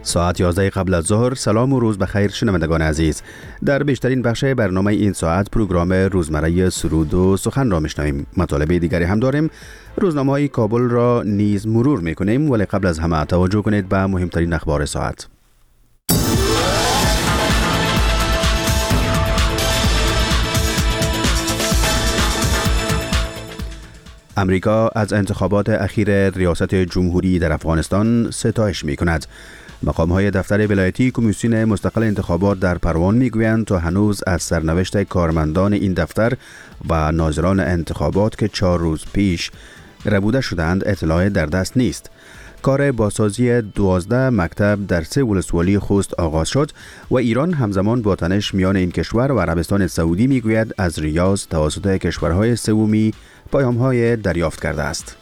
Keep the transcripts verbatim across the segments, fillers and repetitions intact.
ساعت یازده قبل از ظهر. سلام و روز بخیر شنوندگان عزیز. در بیشترین بخش برنامه این ساعت پروگرام روزمره سرود و سخن را میشنویم. مطالب دیگری هم داریم. روزنامه‌های کابل را نیز مرور میکنیم، ولی قبل از همه توجه کنید به مهمترین اخبار ساعت. امریکا از انتخابات اخیر ریاست جمهوری در افغانستان ستایش می کند. مقام‌های دفتر ولایتی کمیسیون مستقل انتخابات در پروان می‌گویند تا هنوز از سرنوشت کارمندان این دفتر و ناظران انتخابات که چهار روز پیش ربوده شدند اطلاع در دست نیست. کار بازسازی دوازده مکتب در سه ولسوالی خوست آغاز شد و ایران همزمان با تنش میان این کشور و عربستان سعودی میگوید از ریاض توسط کشورهای سومی پیام‌های دریافت کرده است.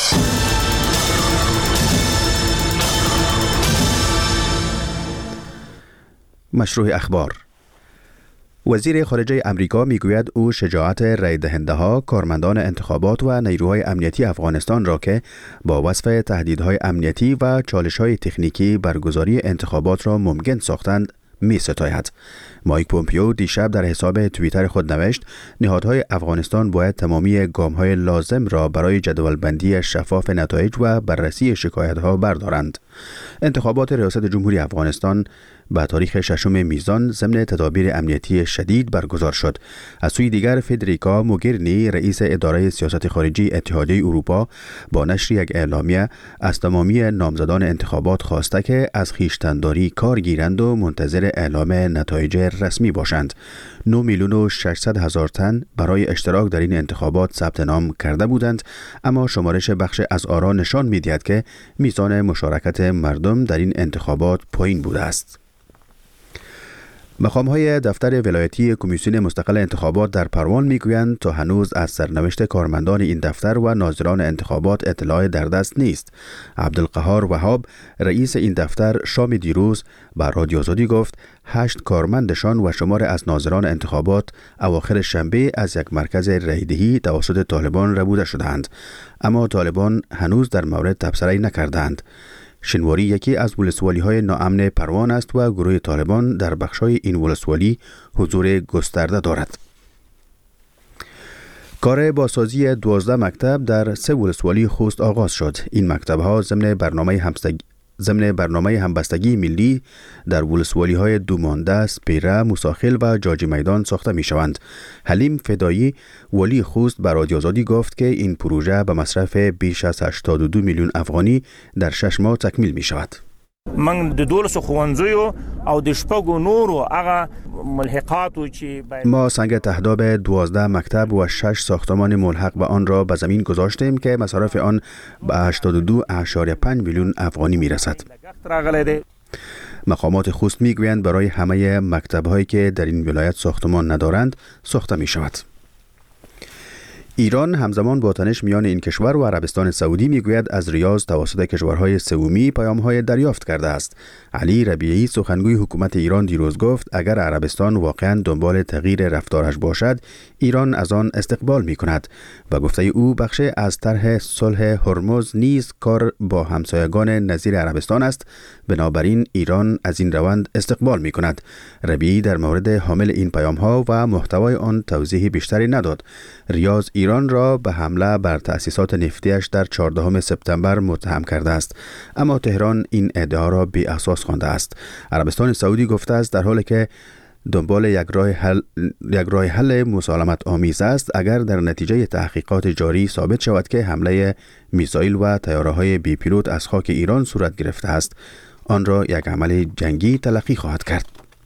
مشروع اخبار. وزیر خارجه امریکا میگوید او شجاعت رای دهنده ها، کارمندان انتخابات و نیروهای امنیتی افغانستان را که با وصف تهدیدهای امنیتی و چالش‌های تکنیکی برگزاری انتخابات را ممکن ساختند می ستاید. مایک پومپیو دیشب در حساب توییتر خود نوشت نهادهای افغانستان باید تمامی گام‌های لازم را برای جدولبندی شفاف نتایج و بررسی شکایت‌ها بردارند. انتخابات ریاست جمهوری افغانستان به تاریخ ششم میزان ضمن تدابیر امنیتی شدید برگزار شد. از سوی دیگر فدریکا موگرینی رئیس اداره سیاست خارجی اتحادیه اروپا با نشر یک اعلامیه از تمامی نامزدان انتخابات خواسته که از خویشتن‌داری کار گیرند و منتظر اعلام نتایج رسمی باشند. نه میلیون و ششصد هزار تن برای اشتراک در این انتخابات ثبت نام کرده بودند، اما شمارش بخش از آرا نشان می‌دهد که میزان مشارکت مردم در این انتخابات پایین بوده است. مقام‌های دفتر ولایتی کمیسیون مستقل انتخابات در پروان میگویند تا هنوز از سرنوشت کارمندان این دفتر و ناظران انتخابات اطلاع در دست نیست. عبدالقهار وهاب رئیس این دفتر شام دیروز به رادیو آزادی گفت هشت کارمندشان و شمار از ناظران انتخابات اواخر شنبه از یک مرکز رایدهی توسط طالبان ربوده شدند، اما طالبان هنوز در مورد تبصره نکردند. شنواری یکی از ولسوالی های ناامن پروان است و گروه طالبان در بخشای این ولسوالی حضور گسترده دارد. کار بازسازی دوازده مکتب در سه ولسوالی خوست آغاز شد. این مکتب ها ضمن برنامه همبستگی ضمن برنامه همبستگی ملی در ولسوالی های دومانده، سپیره، موساخیل و جاجی میدان ساخته می شوند. حلیم فدایی ولی خوست به رادیو آزادی گفت که این پروژه به مصرف بیش از هشتاد و دو میلیون افغانی در شش ماه تکمیل می شود. من د دولسو خوندزیو او د شپږو نورو هغه ملحقاتو چې ما سنگ تهداب دوازده مکتب و شش ساختمان ملحق به آن را به زمین گذاشتیم که مصرف آن به هشتاد و دو ممیز پنج میلیون افغانی می رسد. مقامات خوست می گویند برای همه مکتب هایی که در این ولایت ساختمان ندارند ساخته می شود. ایران همزمان با تنش میان این کشور و عربستان سعودی میگوید از ریاض توسط کشورهای سومی پیام‌های دریافت کرده است. علی ربیعی سخنگوی حکومت ایران دیروز گفت اگر عربستان واقعاً دنبال تغییر رفتارش باشد ایران از آن استقبال میکند و گفته او بخش از طرح صلح هرمز نیز کار با همسایگان نظیر عربستان است، بنابراین ایران از این روند استقبال میکند. ربیعی در مورد حامل این پیام‌ها و محتوای آن توضیح بیشتری نداد. ریاض ایران را به حمله بر تأسیسات نفتیش در چهاردهم سپتامبر متهم کرده است، اما تهران این ادعا را بی اساس خوانده است. عربستان سعودی گفته است در حالی که دنبال یک راه حل یک راه حل مسالمت آمیز است اگر در نتیجه تحقیقات جاری ثابت شود که حمله میزایل و طیاره‌های بی پیلوت از خاک ایران صورت گرفته است، آن را یک عمل جنگی تلقی خواهد کرد.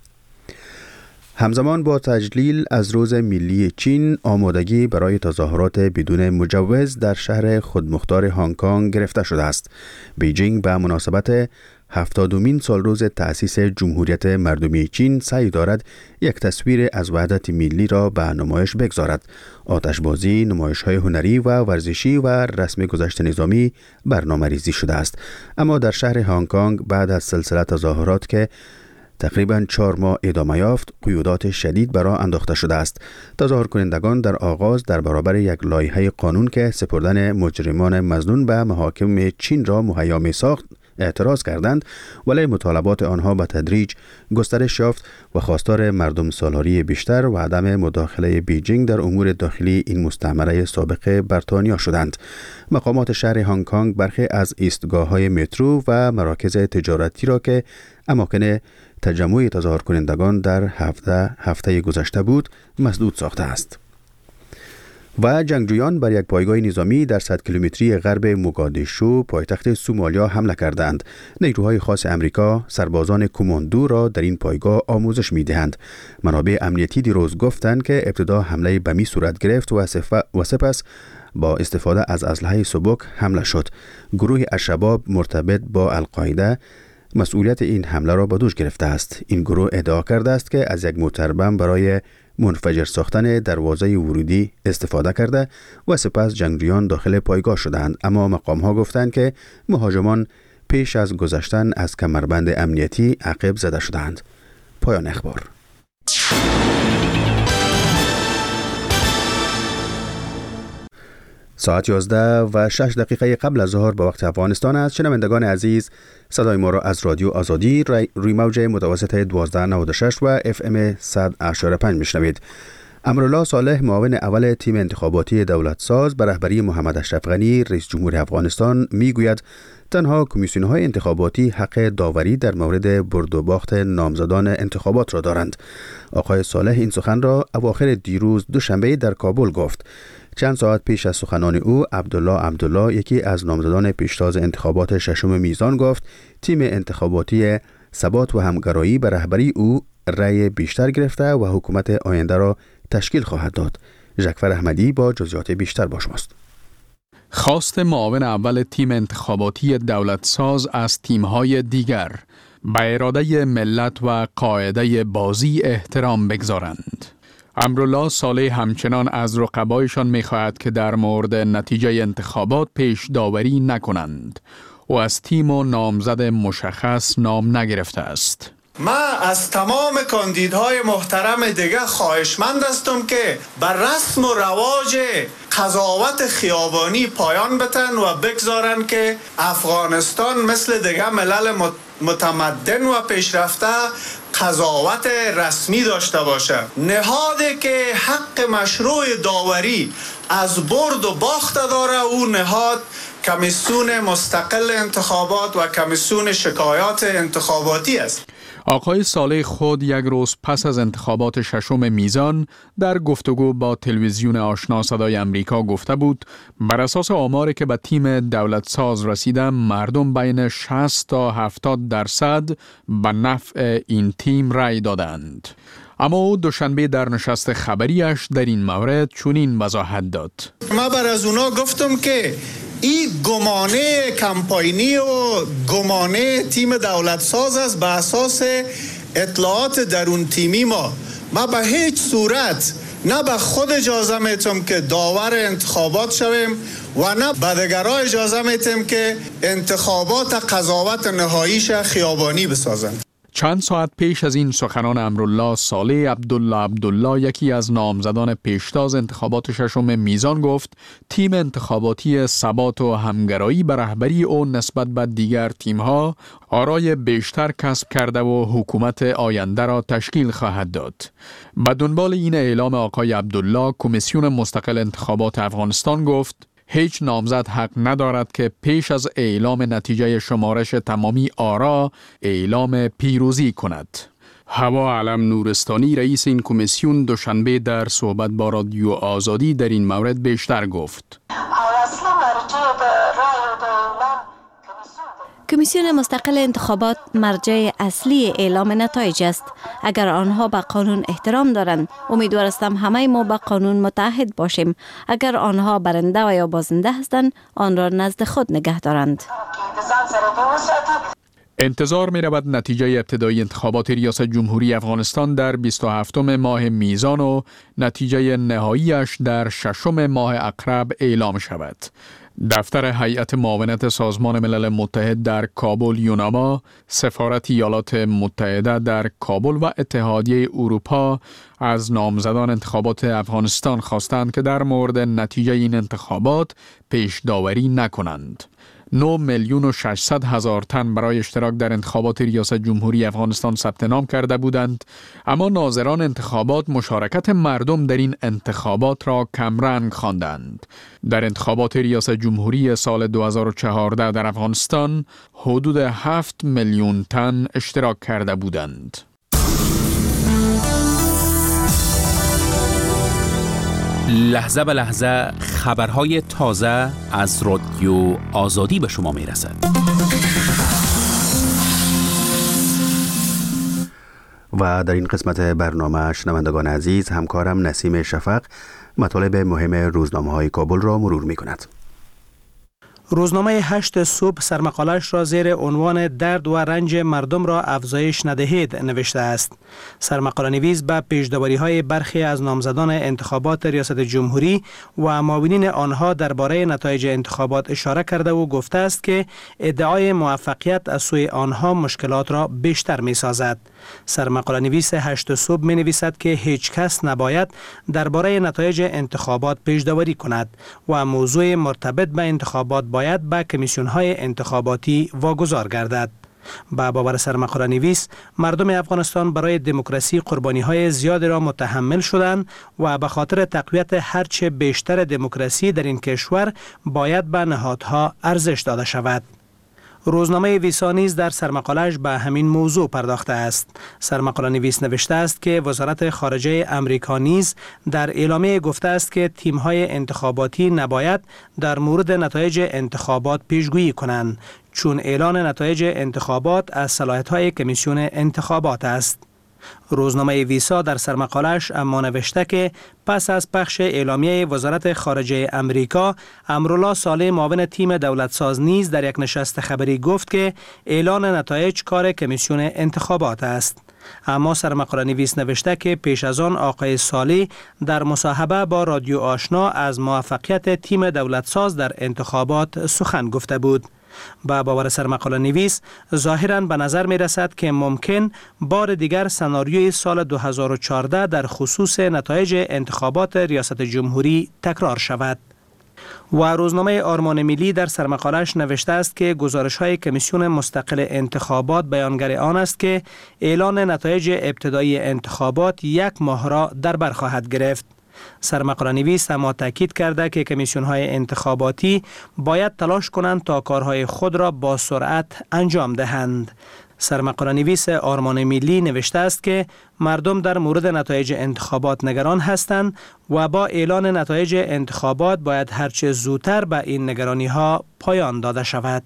همزمان با تجلیل از روز ملی چین آمادگی برای تظاهرات بدون مجوز در شهر خودمختار هنگ کنگ گرفته شده است. بیجینگ به مناسبت هفتادمین سال روز تأسیس جمهوریت مردمی چین سعی دارد یک تصویر از وحدت ملی را به نمایش بگذارد. آتشبازی، نمایش‌های هنری و ورزشی و رسم گذشت نظامی برنامه ریزی شده است، اما در شهر هنگ کنگ بعد از سلسله تظاهرات که تقریباً چهار ماه ادامه یافت، قیودات شدید بر آن انداخته شده است. تظاهر کنندگان در آغاز در برابر یک لایحه قانون که سپردن مجرمان مظنون به محاکم چین را مهیا می ساخت اعتراض کردند، ولی مطالبات آنها به تدریج گسترش یافت و خواستار مردم سالاری بیشتر و عدم مداخله بیجینگ در امور داخلی این مستعمره سابق بریتانیا شدند. مقامات شهر هنگ کنگ برخی از ایستگاه‌های مترو و مراکز تجارتی را که اماکن تجمع تظاهر کنندگان در هفته هفته گذشته بود مسدود ساخته است. و جنگجویان بر یک پایگاه نظامی در صد کیلومتری غرب موگادیشو پایتخت سومالیا حمله کردند. نیروهای خاص امریکا سربازان کماندو را در این پایگاه آموزش می‌دهند. منابع امنیتی دیروز گفتند که ابتدا حمله بمی صورت گرفت و, و سپس با استفاده از اسلحه سبک حمله شد. گروه الشباب مرتبط با القاعده مسئولیت این حمله را به دوش گرفته است. این گروه ادعا کرده است که از یک موتر بم برای منفجر ساختن دروازه ورودی استفاده کرده و سپس جنگجویان داخل پایگاه شدند، اما مقام‌ها گفتند که مهاجمان پیش از گذشتن از کمربند امنیتی عقب زده شدند. پایان اخبار. ساعت یازده و شش دقیقه قبل از ظهر به وقت افغانستان است. شنوندگان عزیز، صدای ما را از رادیو آزادی روی موج متوسط دوازده نود و شش و اف ام صد و اشاره پنج میشنوید. امرالله صالح، معاون اول تیم انتخاباتی دولت ساز به رهبری محمد اشرف غنی رئیس جمهور افغانستان میگوید تنها کمیسیون‌های انتخاباتی حق داوری در مورد برد و باخت نامزدان انتخابات را دارند. آقای صالح این سخن را اواخر دیروز دوشنبه در کابل گفت. چند ساعت پیش از سخنان او، عبدالله عبدالله، یکی از نامزدان پیشتاز انتخابات ششم میزان، گفت تیم انتخاباتی ثبات و همگرایی به رهبری او رأی بیشتر گرفته و حکومت آینده را تشکیل خواهد داد. ژکفر احمدی با جزئیات بیشتر با شماست. خواست معاون اول تیم انتخاباتی دولت ساز از تیم‌های دیگر به اراده ملت و قاعده بازی احترام بگذارند. امرالله صالح همچنان از رقبایشان می‌خواهد که در مورد نتیجه انتخابات پیش داوری نکنند و از تیم و نامزد مشخص نام نگرفته است. ما از تمام کاندیدهای محترم دیگه خواهشمند هستم که بر رسم و رواج قضاوت خیابانی پایان بتن و بگذارن که افغانستان مثل دیگه ملل متمدن و پیشرفته قضاوت رسمی داشته باشه. نهادی که حق مشروع داوری از برد و باخت داره او نهاد کمیسیون مستقل انتخابات و کمیسیون شکایات انتخاباتی است. آقای صالح خود یک روز پس از انتخابات ششم میزان در گفتگو با تلویزیون آشنا صدای امریکا گفته بود بر اساس آماری که به تیم دولت ساز رسیده مردم بین شصت تا هفتاد درصد به نفع این تیم رأی دادند. اما او دوشنبه در نشست خبریش در این مورد چنین وضاحت داد. ما بر از اونا گفتم که این گمانه کمپاینی و گمانه تیم دولت ساز است به اساس اطلاعات درون تیمی ما. ما به هیچ صورت نه به خود اجازه میتم که داور انتخابات شویم و نه به دیگرها اجازه میتم که انتخابات قضاوت نهاییش خیابانی بسازند. چند ساعت پیش از این سخنان امرالله صالح، عبدالله عبدالله، یکی از نامزدان پیشتاز انتخابات ششم میزان، گفت تیم انتخاباتی ثبات و همگرایی به رهبری او نسبت به دیگر تیم‌ها آرای بیشتر کسب کرده و حکومت آینده را تشکیل خواهد داد. به دنبال این اعلام آقای عبدالله، کمیسیون مستقل انتخابات افغانستان گفت هیچ نامزد حق ندارد که پیش از اعلام نتیجه شمارش تمامی آرا اعلام پیروزی کند. هوا علم نورستانی، رئیس این کمیسیون، دوشنبه در صحبت با رادیو آزادی در این مورد بیشتر گفت. کمیسیون مستقل انتخابات مرجع اصلی اعلام نتایج است. اگر آنها به قانون احترام دارند، امیدوار هستم همه ما به قانون متحد باشیم. اگر آنها برنده و یا بازنده هستند، آن را نزد خود نگه دارند. انتظار می رود نتیجه ابتدایی انتخابات ریاست جمهوری افغانستان در بیست و هفتم ماه میزان و نتیجه نهاییش در ششم ماه عقرب اعلام شود. دفتر هیئت معاونت سازمان ملل متحد در کابل یوناما، سفارت ایالات متحده در کابل و اتحادیه اروپا از نامزدان انتخابات افغانستان خواستند که در مورد نتیجه این انتخابات پیش داوری نکنند. نه میلیون و ششصد هزار تن برای اشتراک در انتخابات ریاست جمهوری افغانستان ثبت نام کرده بودند، اما ناظران انتخابات مشارکت مردم در این انتخابات را کمرنگ خواندند. در انتخابات ریاست جمهوری سال دو هزار و چهارده در افغانستان حدود هفت میلیون تن اشتراک کرده بودند. لحظه به لحظه خبرهای تازه از رادیو آزادی به شما می رسد. و در این قسمت برنامه شنوندگان عزیز، همکارم نسیم شفق مطالب مهم روزنامه‌های کابل را مرور می کند. روزنامه هشت صبح سرمقالش را زیر عنوان درد و رنج مردم را افزایش ندهید نوشته است. سرمقاله نویس به پیش‌داوری های برخی از نامزدان انتخابات ریاست جمهوری و معاونین آنها درباره نتایج انتخابات اشاره کرده و گفته است که ادعای موفقیت از سوی آنها مشکلات را بیشتر می سازد. سرمقاله نویس هشت صبح می نویسد که هیچ کس نباید درباره نتایج انتخابات پیش‌داوری کند و موضوع مرتبط به انتخابات باید به کمیسیون های انتخاباتی واگذار گردد. با باور سرمقاله نویس، مردم افغانستان برای دموکراسی قربانی های زیادی را متحمل شدند و به خاطر تقویت هرچه بیشتر دموکراسی در این کشور باید به نهادها ارزش داده شود. روزنامه ویسا نیز در سرمقاله‌اش به همین موضوع پرداخته است. سرمقاله نویس نوشته است که وزارت خارجه امریکا نیز در اعلامیه گفته است که تیم‌های انتخاباتی نباید در مورد نتایج انتخابات پیشگویی کنند، چون اعلان نتایج انتخابات از صلاحیت‌های کمیسیون انتخابات است. روزنامه ویسا در سرمقاله‌اش اما نوشته که پس از پخش اعلامیه وزارت خارجه امریکا، امرالله صالح معاون تیم دولتساز نیز در یک نشست خبری گفت که اعلان نتایج کار کمیسیون انتخابات است. اما سرمقاله نویس نوشته که پیش از آن آقای صالح در مصاحبه با رادیو آشنا از موفقیت تیم دولتساز در انتخابات سخن گفته بود. با باور سرمقاله نویس، ظاهراً به نظر می رسد که ممکن بار دیگر سناریوی سال دو هزار و چهارده در خصوص نتایج انتخابات ریاست جمهوری تکرار شود. و روزنامه آرمان ملی در سرمقاله‌اش نوشته است که گزارش‌های کمیسیون مستقل انتخابات بیانگر آن است که اعلان نتایج ابتدایی انتخابات یک ماه را در بر خواهد گرفت. سرمقاله نویس اما تاکید کرده که کمیسیون های انتخاباتی باید تلاش کنند تا کارهای خود را با سرعت انجام دهند. سرمقاله نویس آرمان ملی نوشته است که مردم در مورد نتایج انتخابات نگران هستند و با اعلان نتایج انتخابات باید هرچه زودتر به این نگرانی ها پایان داده شود.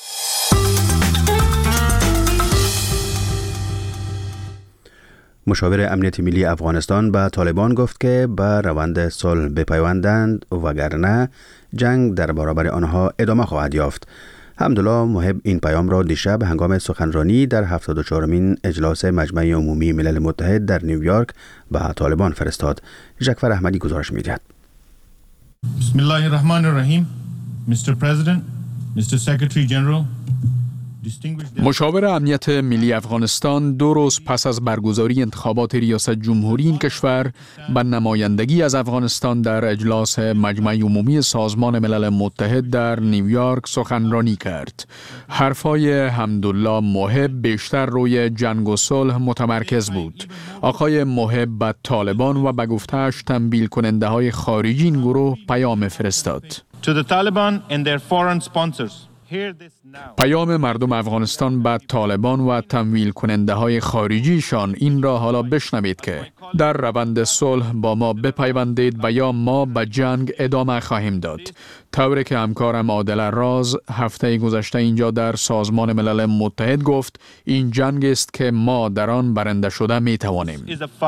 مشاور امنیت ملی افغانستان به طالبان گفت که به روند صلح بپیوندند وگرنه جنگ در برابر آنها ادامه خواهد یافت. حمدالله محب این پیام را دیشب هنگام سخنرانی در هفتاد و چهارمین اجلاس مجمع عمومی ملل متحد در نیویورک به طالبان فرستاد. جعفر احمدی گزارش می‌دهد. بسم الله الرحمن الرحیم. Mister President, Mister Secretary General, مشاور امنیت ملی افغانستان دو روز پس از برگزاری انتخابات ریاست جمهوری این کشور به نمایندگی از افغانستان در اجلاس مجمع عمومی سازمان ملل متحد در نیویورک سخنرانی کرد. حرفای حمدالله محب بیشتر روی جنگ و صلح متمرکز بود. آقای محب به طالبان و به گفته‌اش تنبیه کننده های خارجی این گروه پیام فرستاد. To the Taliban and their foreign sponsors. پیام مردم افغانستان به طالبان و تمویل کننده های خارجیشان این را حالا بشنوید که در روند صلح با ما بپیوندید و یا ما به جنگ ادامه خواهیم داد. طوری که همکارم عادل راز هفته گذشته اینجا در سازمان ملل متحد گفت، این جنگ است که ما در آن برنده شده می توانیم.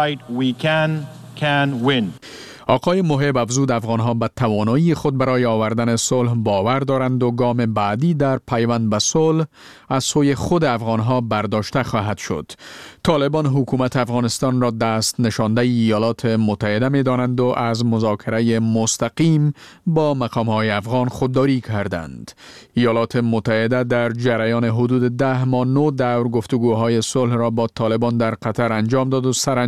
آقای محب افزود افغانها به توانایی خود برای آوردن صلح باور دارند و گام بعدی در پیوند به صلح از سوی خود افغانها برداشته خواهد شد. طالبان حکومت افغانستان را دست نشانده ایالات متحده می دانند و از مذاکره مستقیم با مقامهای افغان خودداری کردند. ایالات متحده در جریان حدود ده ماه نو دور گفتگوهای صلح را با طالبان در قطر انجام داد و سر